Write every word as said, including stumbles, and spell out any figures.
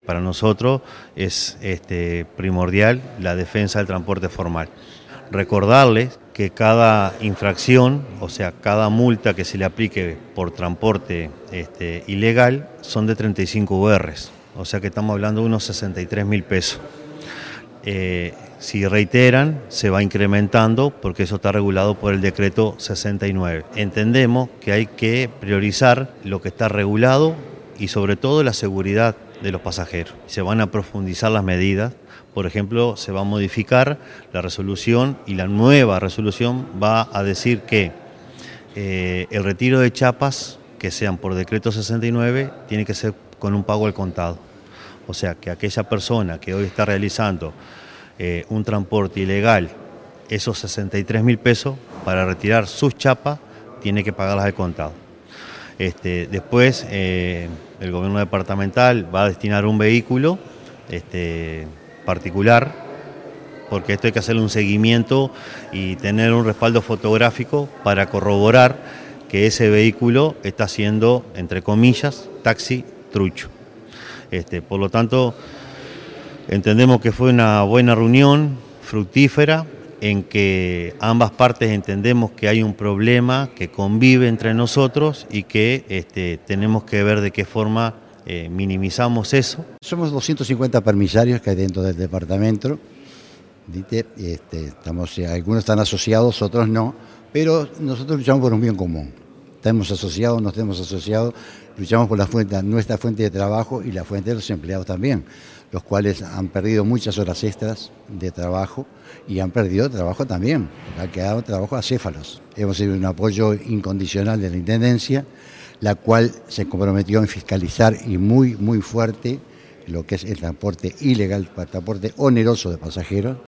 Para nosotros es este, primordial la defensa del transporte formal. Recordarles que cada infracción, o sea, cada multa que se le aplique por transporte este, ilegal son de treinta y cinco U Rs, o sea que estamos hablando de unos sesenta y tres mil pesos. Eh, si reiteran, se va incrementando porque eso está regulado por el decreto sesenta y nueve. Entendemos que hay que priorizar lo que está regulado y sobre todo la seguridad de los pasajeros. Se van a profundizar las medidas. Por ejemplo, se va a modificar la resolución y la nueva resolución va a decir que eh, el retiro de chapas que sean por decreto sesenta y nueve tiene que ser con un pago al contado. O sea, que aquella persona que hoy está realizando eh, un transporte ilegal, esos sesenta y tres mil pesos, para retirar sus chapas, tiene que pagarlas al contado. Este, después, eh, el gobierno departamental va a destinar un vehículo este, particular, porque esto hay que hacerle un seguimiento y tener un respaldo fotográfico para corroborar que ese vehículo está siendo, entre comillas, taxi trucho. Este, por lo tanto, entendemos que fue una buena reunión, fructífera, en que ambas partes entendemos que hay un problema que convive entre nosotros y que este, tenemos que ver de qué forma eh, minimizamos eso. Somos doscientos cincuenta permisarios que hay dentro del departamento. Este, estamos, algunos están asociados, otros no, pero nosotros luchamos por un bien común. Estamos asociados, no estemos asociados, luchamos por la fuente, nuestra fuente de trabajo y la fuente de los empleados también, los cuales han perdido muchas horas extras de trabajo y han perdido trabajo también, ha quedado trabajo acéfalos. Hemos tenido un apoyo incondicional de la Intendencia, la cual se comprometió en fiscalizar y muy, muy fuerte lo que es el transporte ilegal, el transporte oneroso de pasajeros.